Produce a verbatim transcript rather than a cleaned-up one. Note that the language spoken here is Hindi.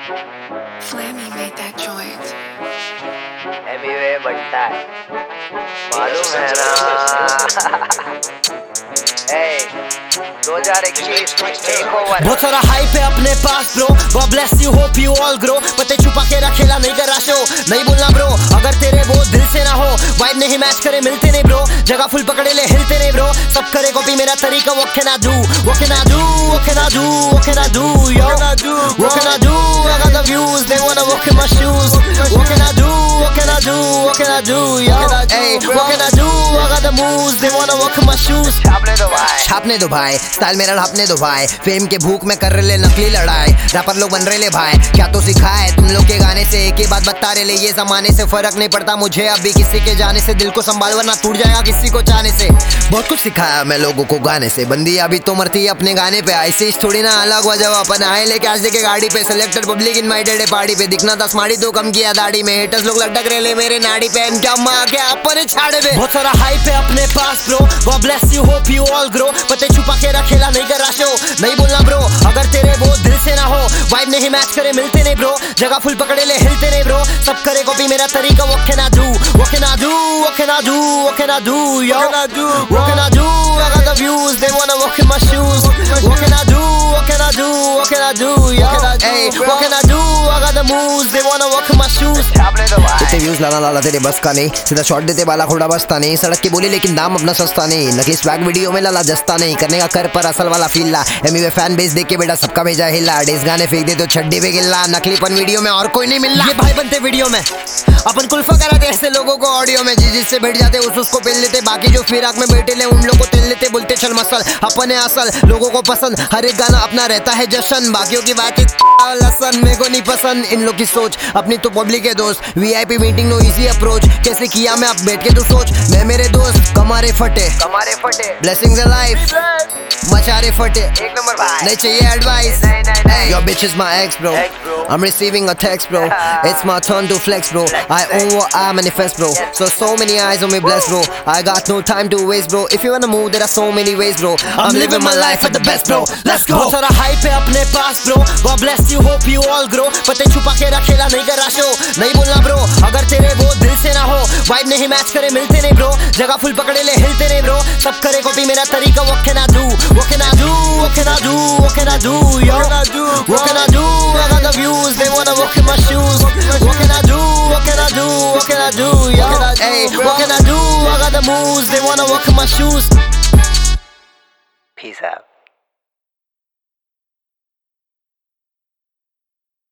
Flammy made that joint. Emiway बनता है, मालूम है ना। दो हज़ार इक्कीस बहुत सारा हाइप है अपने पास bro, God bless you, hope you all grow। पते छुपा के रखेला नहीं कर शो, नहीं बोलना ब्रो अगर तेरे वो दिल से ना हो। वाइब नहीं मैच करे मिलते नहीं ब्रो, जगह फुल पकड़े ले हिलते नहीं ब्रो। सब करे कॉपी मेरा तरीका, what can I do, what can I do, what can I do, what can I do, yo, what can I do, I got the views, they wanna walk in my shoes, what can I do, what can I do, what can I do, yo, hey, what can I do, I got the moves, they wanna walk in my shoes। छापने दो भाई, छापने दो भाई, स्टाइल मेरा ढापने दो भाई, फेम के भूख में कर रहे नकली लड़ाई, रैपर लोग बन रहे भाई। क्या तो सिखाए तुम लोग के गाने से, एक ही बात बता रहे ले, ये जमाने से फर्क नहीं पड़ता मुझे अभी किसी के जाने से। दिल को संभाल वरना टूट जाएगा किसी को चाहने से। बहुत कुछ सिखाया मैं लोगों को गाने से, बंदी अभी तो मरती है अपने गाने पे। ऐसे थोड़ी ना अलग वजह अपन आए लेके आज के गाड़ी पे, सिलेक्टेड पब्लिक इनवाइटेड है पार्टी पे। दिखना था स्मार्टी तो कम किया दाढ़ी में, हेटर्स लोग लटक रहे ले मेरे नाड़ी पे। क्या माँ क्या अपने छाड़े पे, बहुत सारा हाइप है अपने पास bro, God bless you, hope you all grow। पते छुपा के रखेला नहीं कर शो, नहीं बोलना ब्रो अगर तेरे वो दिल से ना हो। वाइब नहीं मैच करे मिलते नहीं ब्रो, जगह फुल पकड़े ले हिलते नहीं ब्रो। सब करे कॉपी मेरा तरीका, what can I do, what can I do, what can I do, what can I do, yo, what can I do, I got the views, they wanna walk in my shoes, what can I do, what can I do, what can I do, yo, hey, what can I do, I got the moves, they wanna walk in my shoes। छापने दो भाई, इतने व्यूज लाना लाला तेरे बस का नहीं, सीधा शॉट देते बाला खोड़ा बसता नहीं। सड़क की बोली लेकिन दाम अपना सस्ता नहीं, नकली स्वैग वीडियो में लाला जस्ता नहीं। करने का कर पर असल वाला फील ला, एमी वे फैन बेस देख के बेटा सबका भेजा हिला। डेस गाने फेंक दे तो छड्डी पे गिल्ला, नकलीपन वीडियो में और कोई नहीं मिलना। ये भाई बनते वीडियो में अपन कुल्फा कराते ऐसे लोगों को ऑडियो में, जिस जिससे बैठ जाते उस उसको पेल लेते। बाकी जो फिराक में बैठे ले उन लोगों को तेल लेते, बोलते चल मसल अपने असल। लोगों को पसंद हर एक गाना अपना रहता है जश्न, बाकियों की बात लसन मेरे को नहीं पसंद। इन लोग की सोच अपनी तो पब्लिक है दोस्त, VIP meeting no easy approach. कैसे किया मैं अब बैठ के तू सोच, मैं मेरे दोस्त कमारे फटे कमारे फटे, ब्लेसिंग्स इन लाइफ मचारे फटे। एक नंबर भाई, नहीं चाहिए एडवाइस, नहीं नहीं नहीं। your bitch is my ex bro, Ex, bro. I'm receiving a text bro, it's my turn to flex bro, I own what I manifest bro, so so many eyes on me blessed bro, I got no time to waste bro, if you wanna move there are so many ways bro, I'm living my life at the best bro, let's go। बहुत सारा हाइप है अपने पास bro, God bless you, hope you all grow। पते छुपा के रखेला नहीं कर शो, नहीं बोलना ब्रो अगर तेरे वो दिल से ना हो। वाइब नहीं मैच करे मिलते नहीं ब्रो, जगह फुल पकड़े ले हिलते नहीं ब्रो। सब करे कॉपी मेरा तरीका, what can I do, what can I do, what can I do, what can I do, yo, what can I do, I got the views, they wanna walk in my shoes, what can I do, what can I do, what can I do, yo, hey, what can I do, I got the moves, they wanna walk in my shoes। peace out।